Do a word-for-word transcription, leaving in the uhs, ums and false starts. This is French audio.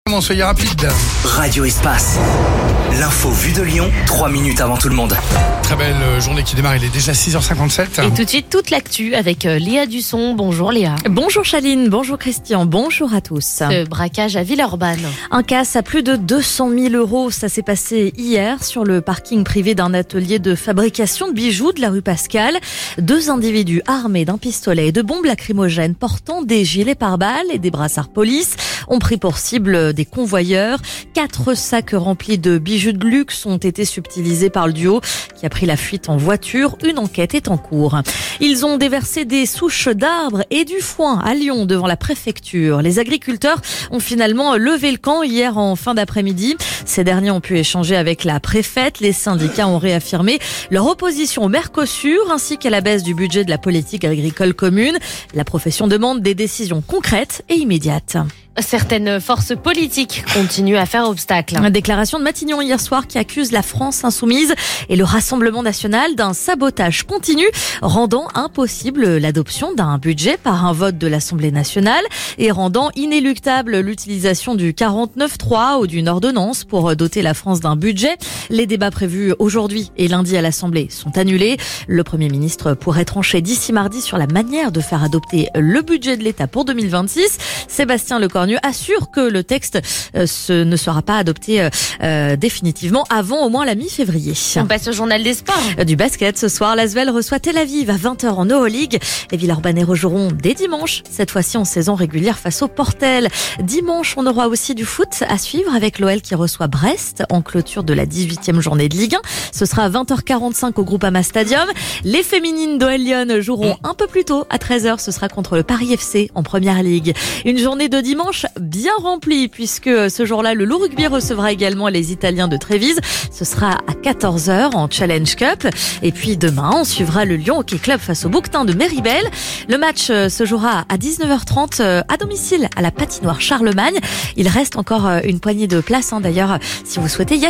Soyez rapide. Radio Espace. L'info vue de Lyon, trois minutes avant tout le monde. Très belle journée qui démarre, il est déjà six heures cinquante-sept. Et tout de suite, toute l'actu avec Léa Dusson. Bonjour Léa. Bonjour Chaline, bonjour Christian, bonjour à tous. Ce braquage à Villeurbanne. Un casse à plus de deux cent mille euros, ça s'est passé hier sur le parking privé d'un atelier de fabrication de bijoux de la rue Pascal. Deux individus armés d'un pistolet et de bombes lacrymogènes portant des gilets pare-balles et des brassards police ont pris pour cible des convoyeurs. Quatre sacs remplis de bijoux de luxe ont été subtilisés par le duo qui a pris la fuite en voiture. Une enquête est en cours. Ils ont déversé des souches d'arbres et du foin à Lyon devant la préfecture. Les agriculteurs ont finalement levé le camp hier en fin d'après-midi. Ces derniers ont pu échanger avec la préfète. Les syndicats ont réaffirmé leur opposition au Mercosur ainsi qu'à la baisse du budget de la politique agricole commune. La profession demande des décisions concrètes et immédiates. Certaines forces politiques continuent à faire obstacle. Une déclaration de Matignon hier soir qui accuse la France insoumise et le Rassemblement national d'un sabotage continu, rendant impossible l'adoption d'un budget par un vote de l'Assemblée nationale et rendant inéluctable l'utilisation du quarante-neuf trois ou d'une ordonnance pour doter la France d'un budget. Les débats prévus aujourd'hui et lundi à l'Assemblée sont annulés. Le Premier ministre pourrait trancher d'ici mardi sur la manière de faire adopter le budget de l'État pour deux mille vingt-six. Sébastien Lecornu assure que le texte euh, ce, ne sera pas adopté euh, euh, définitivement avant au moins la mi-février. On passe au journal des sports. Du basket ce soir, l'Asvel reçoit Tel Aviv à vingt heures en Euroleague. Les Villeurbanais rejoueront dès dimanche, cette fois-ci en saison régulière face au Portel. Dimanche, on aura aussi du foot à suivre avec l'O L qui reçoit Brest en clôture de la dix-huitième journée de Ligue un. Ce sera à vingt heures quarante-cinq au Groupama Stadium. Les féminines d'O L Lyon joueront un peu plus tôt à treize heures. Ce sera contre le Paris F C en Première Ligue. Une journée de dimanche bien rempli puisque ce jour-là, le Loup Rugby recevra également les Italiens de Trévise. Ce sera à quatorze heures en Challenge Cup. Et puis demain, on suivra le Lyon Hockey Club face au Bouquetin de Méribel. Le match se jouera à dix-neuf heures trente à domicile à la patinoire Charlemagne. Il reste encore une poignée de places. Hein, d'ailleurs, si vous souhaitez y